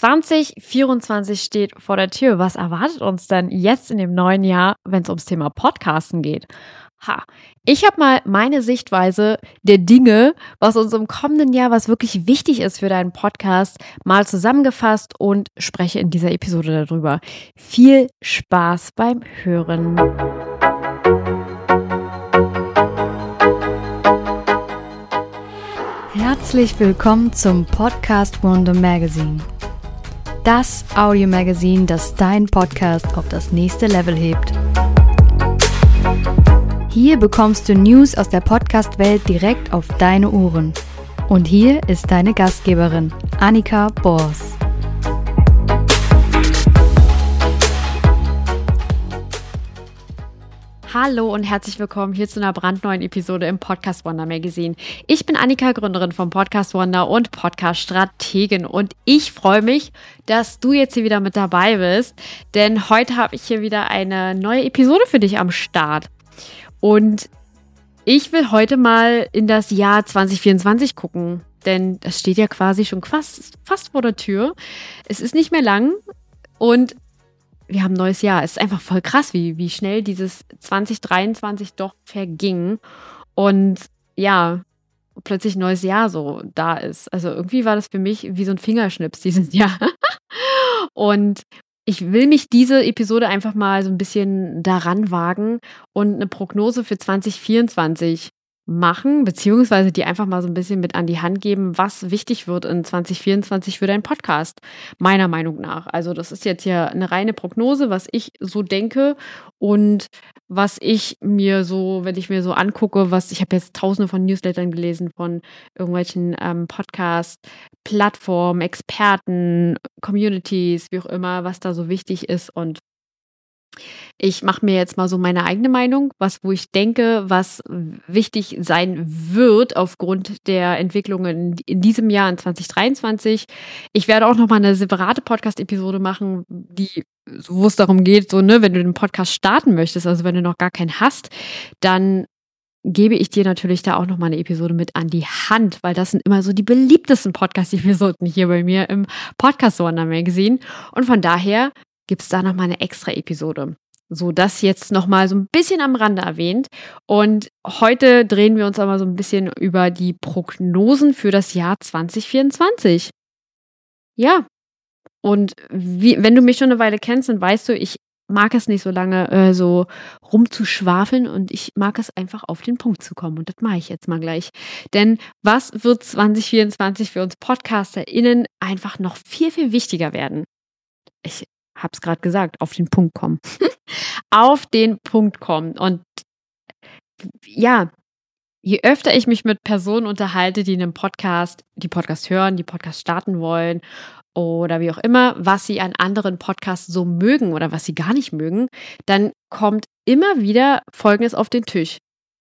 2024 steht vor der Tür. Was erwartet uns denn jetzt in dem neuen Jahr, wenn es ums Thema Podcasten geht? Ich habe mal meine Sichtweise der Dinge, was uns im kommenden Jahr, was wirklich wichtig ist für deinen Podcast, mal zusammengefasst und spreche in dieser Episode darüber. Viel Spaß beim Hören. Herzlich willkommen zum Podcast Wonder Magazine. Das Audiomagazin, das deinen Podcast auf das nächste Level hebt. Hier bekommst du News aus der Podcast-Welt direkt auf deine Ohren. Und hier ist deine Gastgeberin, Annika Bors. Hallo und herzlich willkommen hier zu einer brandneuen Episode im Podcast Wonder Magazine. Ich bin Annika, Gründerin vom Podcast Wonder und Podcast-Strategin. Und ich freue mich, dass du jetzt hier wieder mit dabei bist, denn heute habe ich hier wieder eine neue Episode für dich am Start. Und ich will heute mal in das Jahr 2024 gucken, denn das steht ja quasi schon fast vor der Tür. Es ist nicht mehr lang und wir haben ein neues Jahr. Es ist einfach voll krass, wie schnell dieses 2023 doch verging und ja, plötzlich ein neues Jahr so da ist. Also irgendwie war das für mich wie so ein Fingerschnips dieses Jahr. Und ich will mich diese Episode einfach mal so ein bisschen daran wagen und eine Prognose für 2024 machen, beziehungsweise die einfach mal so ein bisschen mit an die Hand geben, was wichtig wird in 2024 für deinen Podcast, meiner Meinung nach. Also das ist jetzt hier eine reine Prognose, was ich so denke und was ich mir so, wenn ich mir so angucke, ich habe jetzt tausende von Newslettern gelesen von irgendwelchen Podcast-Plattformen, Experten, Communities, wie auch immer, was da so wichtig ist und ich mache mir jetzt mal so meine eigene Meinung, wo ich denke, was wichtig sein wird aufgrund der Entwicklungen in diesem Jahr, in 2023. Ich werde auch nochmal eine separate Podcast-Episode machen, wo es darum geht, wenn du den Podcast starten möchtest, also wenn du noch gar keinen hast, dann gebe ich dir natürlich da auch nochmal eine Episode mit an die Hand, weil das sind immer so die beliebtesten Podcast-Episoden hier bei mir im Podcast Wonder Magazine. Und von daher gibt es da nochmal eine extra Episode. So, das jetzt nochmal so ein bisschen am Rande erwähnt. Und heute drehen wir uns aber so ein bisschen über die Prognosen für das Jahr 2024. Ja, und wenn du mich schon eine Weile kennst, dann weißt du, ich mag es nicht so lange so rumzuschwafeln und ich mag es einfach auf den Punkt zu kommen. Und das mache ich jetzt mal gleich. Denn was wird 2024 für uns PodcasterInnen einfach noch viel, viel wichtiger werden? Ich habe es gerade gesagt, auf den Punkt kommen. Auf den Punkt kommen. Und ja, je öfter ich mich mit Personen unterhalte, die die Podcast hören, die Podcast starten wollen oder wie auch immer, was sie an anderen Podcasts so mögen oder was sie gar nicht mögen, dann kommt immer wieder Folgendes auf den Tisch.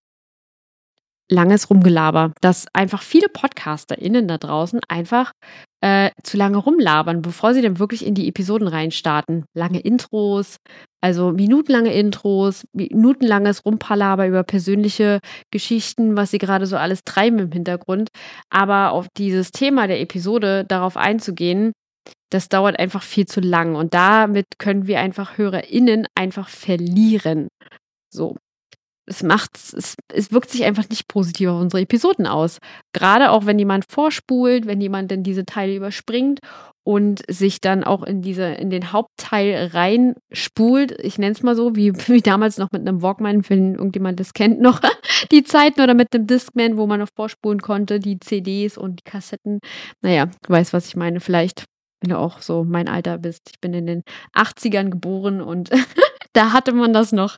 Langes Rumgelaber, dass einfach viele PodcasterInnen da draußen einfach zu lange rumlabern, bevor sie dann wirklich in die Episoden reinstarten. Lange Intros, also minutenlange Intros, minutenlanges Rumpalaber über persönliche Geschichten, was sie gerade so alles treiben im Hintergrund. Aber auf dieses Thema der Episode darauf einzugehen, das dauert einfach viel zu lang. Und damit können wir einfach HörerInnen einfach verlieren. So. Es wirkt sich einfach nicht positiv auf unsere Episoden aus. Gerade auch, wenn jemand vorspult, wenn jemand dann diese Teile überspringt und sich dann auch in den Hauptteil reinspult. Ich nenne es mal so, wie damals noch mit einem Walkman, wenn irgendjemand das kennt noch, die Zeiten oder mit einem Discman, wo man noch vorspulen konnte, die CDs und die Kassetten. Naja, du weißt, was ich meine. Vielleicht, wenn du auch so mein Alter bist. Ich bin in den 80ern geboren und da hatte man das noch.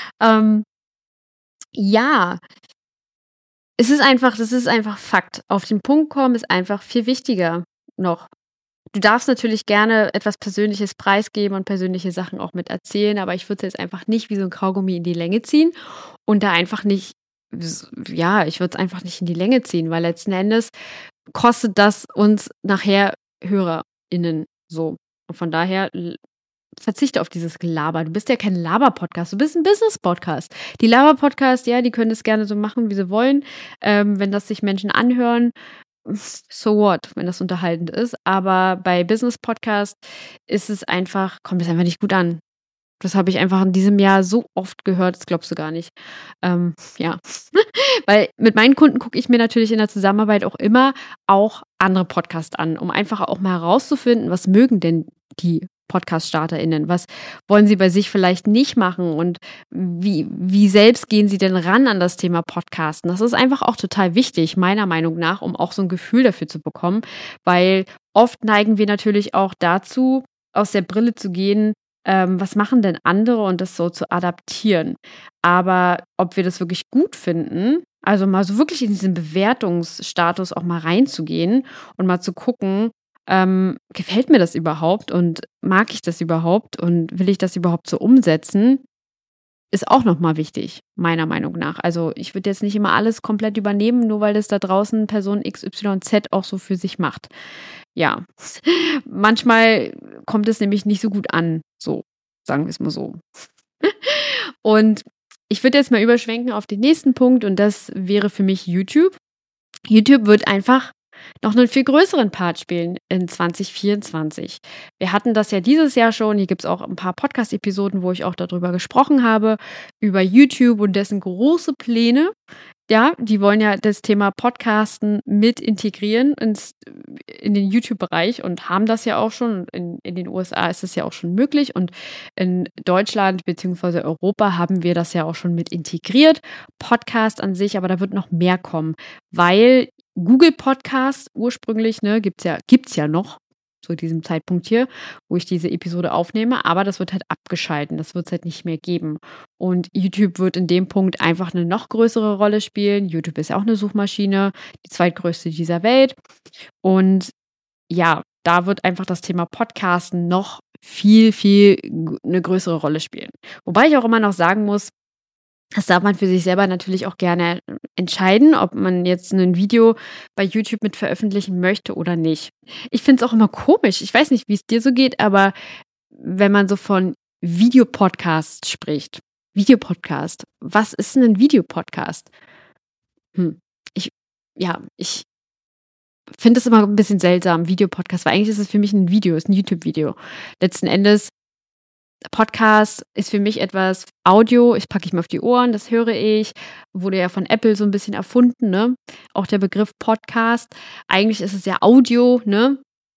Ja, das ist einfach Fakt. Auf den Punkt kommen ist einfach viel wichtiger noch. Du darfst natürlich gerne etwas Persönliches preisgeben und persönliche Sachen auch mit erzählen, aber ich würde es jetzt einfach nicht wie so ein Kaugummi in die Länge ziehen und da einfach nicht, ja, ich würde es einfach nicht in die Länge ziehen, weil letzten Endes kostet das uns nachher HörerInnen so. Und von daher verzichte auf dieses Gelaber. Du bist ja kein Laber-Podcast, du bist ein Business-Podcast. Die Laber-Podcasts, ja, die können es gerne so machen, wie sie wollen. Wenn das sich Menschen anhören, so what, wenn das unterhaltend ist. Aber bei Business-Podcast kommt es einfach nicht gut an. Das habe ich einfach in diesem Jahr so oft gehört, das glaubst du gar nicht. Ja, weil mit meinen Kunden gucke ich mir natürlich in der Zusammenarbeit auch immer auch andere Podcasts an, um einfach auch mal herauszufinden, was mögen denn die Podcast-StarterInnen? Was wollen sie bei sich vielleicht nicht machen? Und wie selbst gehen sie denn ran an das Thema Podcasten? Das ist einfach auch total wichtig, meiner Meinung nach, um auch so ein Gefühl dafür zu bekommen, weil oft neigen wir natürlich auch dazu, aus der Brille zu gehen, was machen denn andere und das so zu adaptieren. Aber ob wir das wirklich gut finden, also mal so wirklich in diesen Bewertungsstatus auch mal reinzugehen und mal zu gucken, gefällt mir das überhaupt und mag ich das überhaupt und will ich das überhaupt so umsetzen, ist auch nochmal wichtig, meiner Meinung nach. Also ich würde jetzt nicht immer alles komplett übernehmen, nur weil das da draußen Person XYZ auch so für sich macht. Ja, manchmal kommt es nämlich nicht so gut an, so sagen wir es mal so. Und ich würde jetzt mal überschwenken auf den nächsten Punkt und das wäre für mich YouTube. YouTube wird einfach noch einen viel größeren Part spielen in 2024. Wir hatten das ja dieses Jahr schon. Hier gibt es auch ein paar Podcast-Episoden, wo ich auch darüber gesprochen habe, über YouTube und dessen große Pläne. Ja, die wollen ja das Thema Podcasten mit integrieren in den YouTube-Bereich und haben das ja auch schon. In den USA ist es ja auch schon möglich und in Deutschland bzw. Europa haben wir das ja auch schon mit integriert. Podcast an sich, aber da wird noch mehr kommen, weil Google Podcast ursprünglich, gibt's ja noch zu diesem Zeitpunkt hier, wo ich diese Episode aufnehme, aber das wird halt abgeschalten, das wird es halt nicht mehr geben. Und YouTube wird in dem Punkt einfach eine noch größere Rolle spielen. YouTube ist ja auch eine Suchmaschine, die zweitgrößte dieser Welt. Und ja, da wird einfach das Thema Podcasten noch viel, viel eine größere Rolle spielen. Wobei ich auch immer noch sagen muss, das darf man für sich selber natürlich auch gerne entscheiden, ob man jetzt ein Video bei YouTube mit veröffentlichen möchte oder nicht. Ich finde es auch immer komisch. Ich weiß nicht, wie es dir so geht, aber wenn man so von Videopodcast spricht. Videopodcast. Was ist denn ein Videopodcast? Ich finde es immer ein bisschen seltsam, Videopodcast, weil eigentlich ist es für mich ein Video, ist ein YouTube-Video. Letzten Endes Podcast ist für mich etwas Audio, ich packe ich mir auf die Ohren, das höre ich, wurde ja von Apple so ein bisschen erfunden, ne? Auch der Begriff Podcast. Eigentlich ist es ja Audio, ne?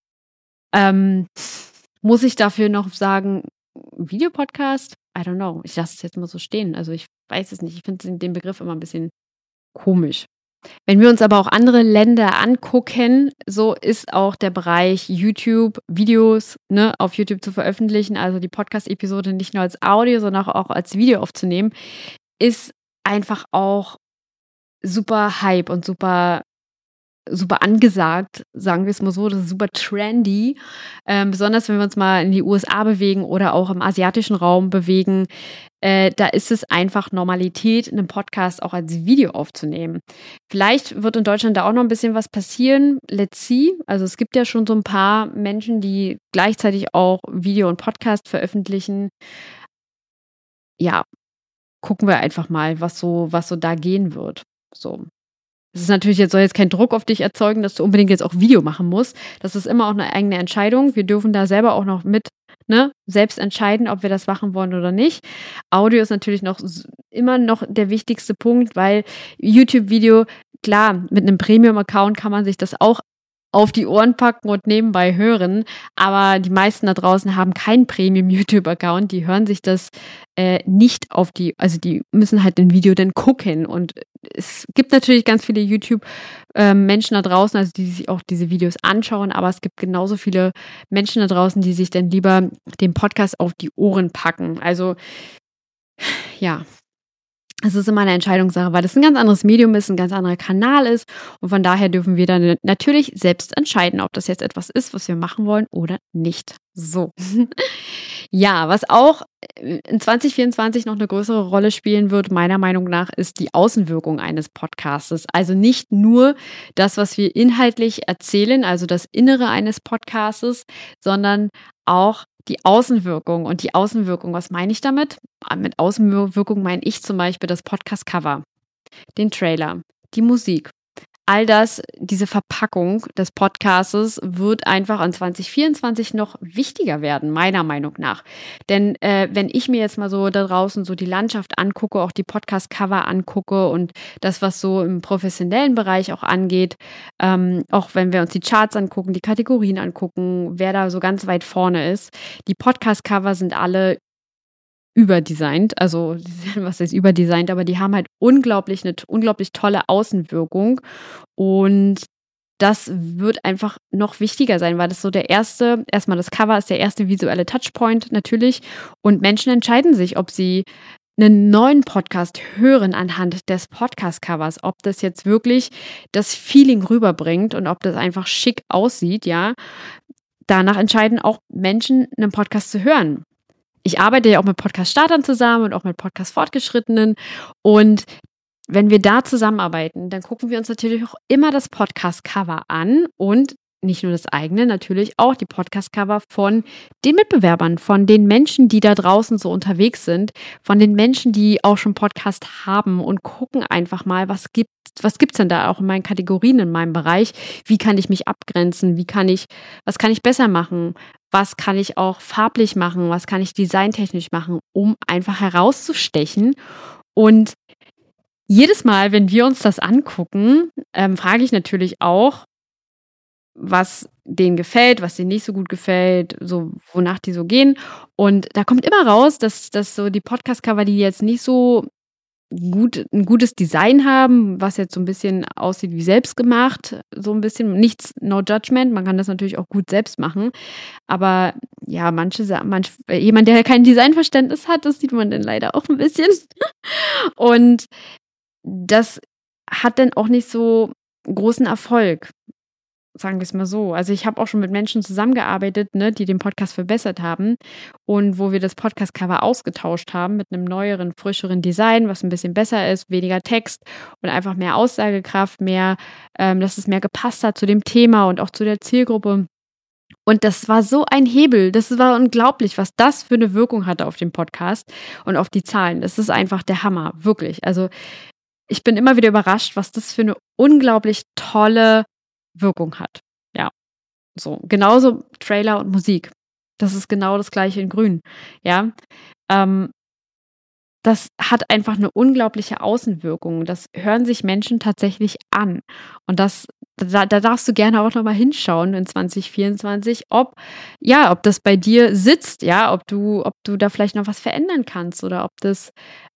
Muss ich dafür noch sagen, Videopodcast? I don't know. Ich lasse es jetzt mal so stehen. Also ich weiß es nicht. Ich finde den Begriff immer ein bisschen komisch. Wenn wir uns aber auch andere Länder angucken, so ist auch der Bereich YouTube, Videos auf YouTube zu veröffentlichen, also die Podcast-Episode nicht nur als Audio, sondern auch als Video aufzunehmen, ist einfach auch super Hype und super angesagt, sagen wir es mal so, das ist super trendy, besonders wenn wir uns mal in die USA bewegen oder auch im asiatischen Raum bewegen, da ist es einfach Normalität, einen Podcast auch als Video aufzunehmen. Vielleicht wird in Deutschland da auch noch ein bisschen was passieren, let's see, also es gibt ja schon so ein paar Menschen, die gleichzeitig auch Video und Podcast veröffentlichen. Ja, gucken wir einfach mal, was so da gehen wird, so. Es ist natürlich soll jetzt kein Druck auf dich erzeugen, dass du unbedingt jetzt auch Video machen musst. Das ist immer auch eine eigene Entscheidung. Wir dürfen da selber auch noch selbst entscheiden, ob wir das machen wollen oder nicht. Audio ist natürlich immer noch der wichtigste Punkt, weil YouTube-Video, klar, mit einem Premium-Account kann man sich das auch auf die Ohren packen und nebenbei hören. Aber die meisten da draußen haben keinen Premium-YouTube-Account. Die hören sich das nicht also die müssen halt ein Video dann gucken. Und es gibt natürlich ganz viele YouTube-Menschen da draußen, also die sich auch diese Videos anschauen. Aber es gibt genauso viele Menschen da draußen, die sich dann lieber den Podcast auf die Ohren packen. Also ja, es ist immer eine Entscheidungssache, weil das ein ganz anderes Medium ist, ein ganz anderer Kanal ist. Und von daher dürfen wir dann natürlich selbst entscheiden, ob das jetzt etwas ist, was wir machen wollen oder nicht. So. Ja, was auch in 2024 noch eine größere Rolle spielen wird, meiner Meinung nach, ist die Außenwirkung eines Podcastes. Also nicht nur das, was wir inhaltlich erzählen, also das Innere eines Podcastes, sondern auch die Außenwirkung. Und die Außenwirkung, was meine ich damit? Mit Außenwirkung meine ich zum Beispiel das Podcast-Cover, den Trailer, die Musik, all das, diese Verpackung des Podcastes wird einfach an 2024 noch wichtiger werden, meiner Meinung nach. Denn wenn ich mir jetzt mal so da draußen so die Landschaft angucke, auch die Podcast-Cover angucke und das, was so im professionellen Bereich auch angeht, auch wenn wir uns die Charts angucken, die Kategorien angucken, wer da so ganz weit vorne ist, die Podcast-Cover sind alle überdesignt, also was heißt überdesignt, aber die haben halt eine unglaublich tolle Außenwirkung und das wird einfach noch wichtiger sein, weil das so erstmal das Cover ist der erste visuelle Touchpoint natürlich und Menschen entscheiden sich, ob sie einen neuen Podcast hören anhand des Podcast-Covers, ob das jetzt wirklich das Feeling rüberbringt und ob das einfach schick aussieht, ja. Danach entscheiden auch Menschen, einen Podcast zu hören. Ich arbeite ja auch mit Podcast-Startern zusammen und auch mit Podcast-Fortgeschrittenen. Und wenn wir da zusammenarbeiten, dann gucken wir uns natürlich auch immer das Podcast-Cover an und nicht nur das eigene, natürlich auch die Podcast-Cover von den Mitbewerbern, von den Menschen, die da draußen so unterwegs sind, von den Menschen, die auch schon Podcast haben und gucken einfach mal, was gibt's denn da auch in meinen Kategorien in meinem Bereich? Wie kann ich mich abgrenzen? Was kann ich besser machen? Was kann ich auch farblich machen? Was kann ich designtechnisch machen, um einfach herauszustechen? Und jedes Mal, wenn wir uns das angucken, frage ich natürlich auch, was denen gefällt, was denen nicht so gut gefällt, so wonach die so gehen. Und da kommt immer raus, dass so die Podcast-Cover, die jetzt nicht so ein gutes Design haben, was jetzt so ein bisschen aussieht wie selbstgemacht, so ein bisschen, nichts, no judgment, man kann das natürlich auch gut selbst machen, aber ja, jemand, der kein Designverständnis hat, das sieht man dann leider auch ein bisschen und das hat dann auch nicht so großen Erfolg. Sagen wir es mal so. Also ich habe auch schon mit Menschen zusammengearbeitet, ne, die den Podcast verbessert haben und wo wir das Podcast-Cover ausgetauscht haben mit einem neueren, frischeren Design, was ein bisschen besser ist, weniger Text und einfach mehr Aussagekraft, dass es mehr gepasst hat zu dem Thema und auch zu der Zielgruppe. Und das war so ein Hebel. Das war unglaublich, was das für eine Wirkung hatte auf den Podcast und auf die Zahlen. Das ist einfach der Hammer, wirklich. Also ich bin immer wieder überrascht, was das für eine unglaublich tolle Wirkung hat. Ja, so. Genauso Trailer und Musik. Das ist genau das Gleiche in Grün. Ja, das hat einfach eine unglaubliche Außenwirkung. Das hören sich Menschen tatsächlich an. Und da darfst du gerne auch nochmal hinschauen in 2024, ob das bei dir sitzt, ja, ob du da vielleicht noch was verändern kannst oder ob das,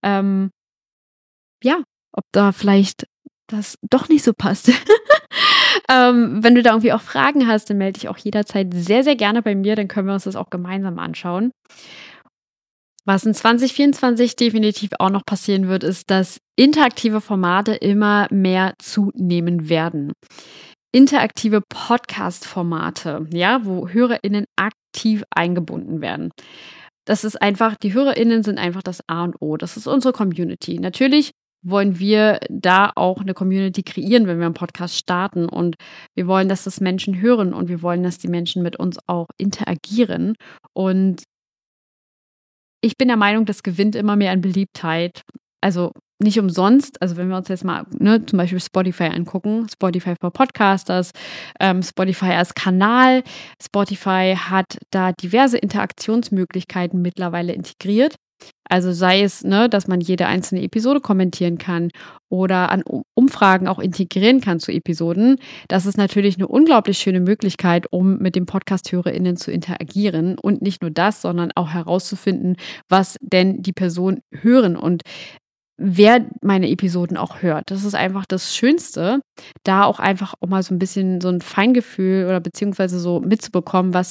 ob da vielleicht das doch nicht so passt. Wenn du da irgendwie auch Fragen hast, dann melde dich auch jederzeit sehr, sehr gerne bei mir, dann können wir uns das auch gemeinsam anschauen. Was in 2024 definitiv auch noch passieren wird, ist, dass interaktive Formate immer mehr zunehmen werden. Interaktive Podcast-Formate, ja, wo HörerInnen aktiv eingebunden werden. Das ist einfach, die HörerInnen sind einfach das A und O. Das ist unsere Community. Natürlich wollen wir da auch eine Community kreieren, wenn wir einen Podcast starten. Und wir wollen, dass das Menschen hören und wir wollen, dass die Menschen mit uns auch interagieren. Und ich bin der Meinung, das gewinnt immer mehr an Beliebtheit. Also nicht umsonst, also wenn wir uns jetzt mal zum Beispiel Spotify angucken, Spotify for Podcasters, Spotify als Kanal, Spotify hat da diverse Interaktionsmöglichkeiten mittlerweile integriert. Also sei es, dass man jede einzelne Episode kommentieren kann oder an Umfragen auch integrieren kann zu Episoden. Das ist natürlich eine unglaublich schöne Möglichkeit, um mit den Podcast-HörerInnen zu interagieren und nicht nur das, sondern auch herauszufinden, was denn die Personen hören und wer meine Episoden auch hört. Das ist einfach das Schönste, da auch einfach auch mal so ein bisschen so ein Feingefühl oder beziehungsweise so mitzubekommen, was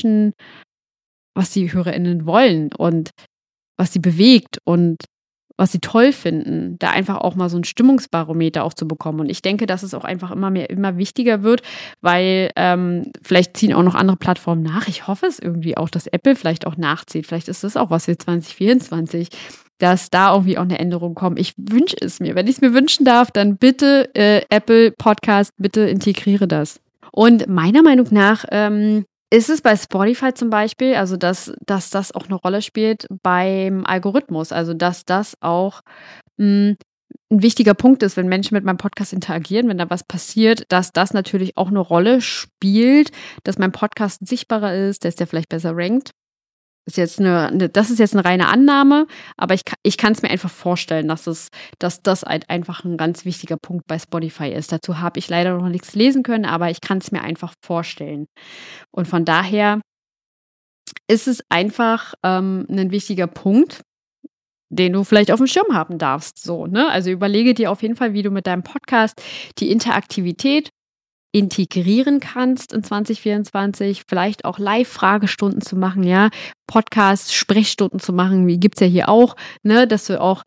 die HörerInnen wollen und was sie bewegt und was sie toll finden, da einfach auch mal so ein Stimmungsbarometer auch zu bekommen. Und ich denke, dass es auch einfach immer wichtiger wird, weil vielleicht ziehen auch noch andere Plattformen nach. Ich hoffe es irgendwie auch, dass Apple vielleicht auch nachzieht. Vielleicht ist das auch was für 2024, dass da irgendwie auch eine Änderung kommt. Ich wünsche es mir. Wenn ich es mir wünschen darf, dann bitte Apple Podcast, bitte integriere das. Und meiner Meinung nach ist es bei Spotify zum Beispiel, also dass das auch eine Rolle spielt beim Algorithmus, also dass das auch ein wichtiger Punkt ist, wenn Menschen mit meinem Podcast interagieren, wenn da was passiert, dass das natürlich auch eine Rolle spielt, dass mein Podcast sichtbarer ist, dass der vielleicht besser rankt. Das ist jetzt eine reine Annahme, aber ich kann es mir einfach vorstellen, dass das halt einfach ein ganz wichtiger Punkt bei Spotify ist. Dazu habe ich leider noch nichts lesen können, aber ich kann es mir einfach vorstellen. Und von daher ist es einfach ein wichtiger Punkt, den du vielleicht auf dem Schirm haben darfst. So, ne? Also überlege dir auf jeden Fall, wie du mit deinem Podcast die Interaktivität integrieren kannst in 2024, vielleicht auch Live-Fragestunden zu machen, ja, Podcasts, Sprechstunden zu machen, wie gibt's ja hier auch, ne, dass du auch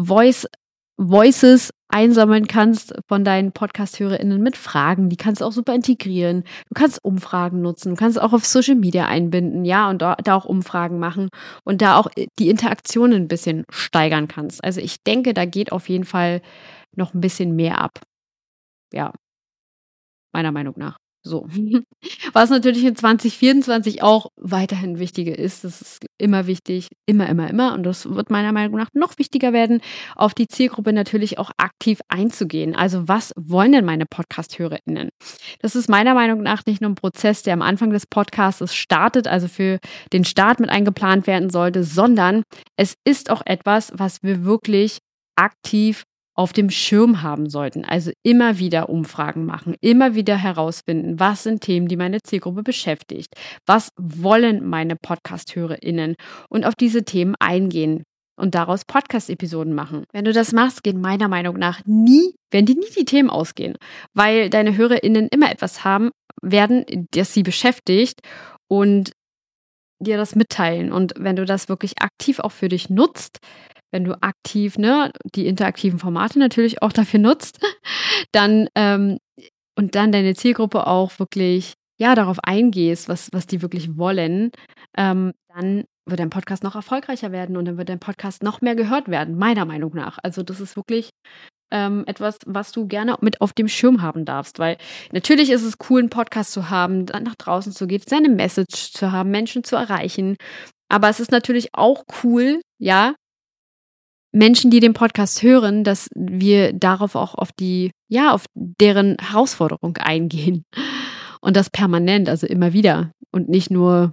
Voices einsammeln kannst von deinen Podcast-HörerInnen mit Fragen, die kannst du auch super integrieren. Du kannst Umfragen nutzen, du kannst auch auf Social Media einbinden, ja, und da auch Umfragen machen und da auch die Interaktion ein bisschen steigern kannst. Also ich denke, da geht auf jeden Fall noch ein bisschen mehr ab. Ja, meiner Meinung nach. So. Was natürlich in 2024 auch weiterhin wichtiger ist, das ist immer wichtig, immer, und das wird meiner Meinung nach noch wichtiger werden, auf die Zielgruppe natürlich auch aktiv einzugehen. Also was wollen denn meine Podcast-HörerInnen? Das ist meiner Meinung nach nicht nur ein Prozess, der am Anfang des Podcasts startet, also für den Start mit eingeplant werden sollte, sondern es ist auch etwas, was wir wirklich aktiv auf dem Schirm haben sollten. Also immer wieder Umfragen machen, immer wieder herausfinden, was sind Themen, die meine Zielgruppe beschäftigt, was wollen meine Podcast-HörerInnen und auf diese Themen eingehen und daraus Podcast-Episoden machen. Wenn du das machst, werden meiner Meinung nach nie die Themen ausgehen, weil deine HörerInnen immer etwas haben werden, das sie beschäftigt und dir das mitteilen. Und wenn du das wirklich aktiv auch für dich nutzt, wenn du aktiv, die interaktiven Formate natürlich auch dafür nutzt, dann und dann deine Zielgruppe auch wirklich darauf eingehst, was die wirklich wollen, dann wird dein Podcast noch erfolgreicher werden und dann wird dein Podcast noch mehr gehört werden, meiner Meinung nach. Also das ist wirklich etwas, was du gerne mit auf dem Schirm haben darfst, weil natürlich ist es cool, einen Podcast zu haben, dann nach draußen zu gehen, seine Message zu haben, Menschen zu erreichen, aber es ist natürlich auch cool, Menschen, die den Podcast hören, dass wir darauf auch auf deren Herausforderung eingehen. Und das permanent, also immer wieder. Und nicht nur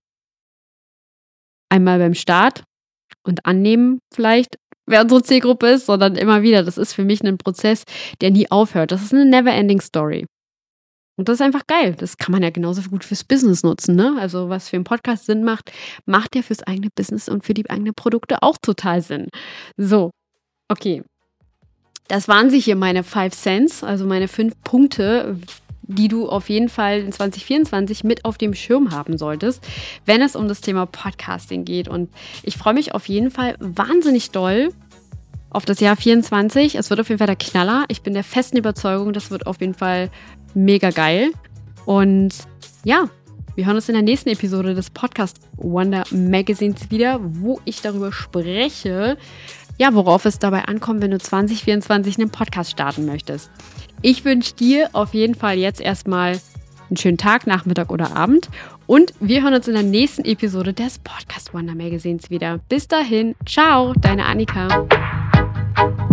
einmal beim Start und annehmen vielleicht, wer unsere Zielgruppe ist, sondern immer wieder. Das ist für mich ein Prozess, der nie aufhört. Das ist eine never-ending Story. Und das ist einfach geil. Das kann man ja genauso gut fürs Business nutzen, ne? Also was für einen Podcast Sinn macht, macht ja fürs eigene Business und für die eigenen Produkte auch total Sinn. So, okay. Das waren sie hier meine 5 Cents, also meine 5 Punkte, die du auf jeden Fall in 2024 mit auf dem Schirm haben solltest, wenn es um das Thema Podcasting geht. Und ich freue mich auf jeden Fall wahnsinnig doll auf das Jahr 2024. Es wird auf jeden Fall der Knaller. Ich bin der festen Überzeugung, das wird auf jeden Fall mega geil. Und ja, wir hören uns in der nächsten Episode des Podcast Wonder Magazines wieder, wo ich darüber spreche, worauf es dabei ankommt, wenn du 2024 einen Podcast starten möchtest. Ich wünsche dir auf jeden Fall jetzt erstmal einen schönen Tag, Nachmittag oder Abend und wir hören uns in der nächsten Episode des Podcast Wonder Magazines wieder. Bis dahin, ciao, deine Annika.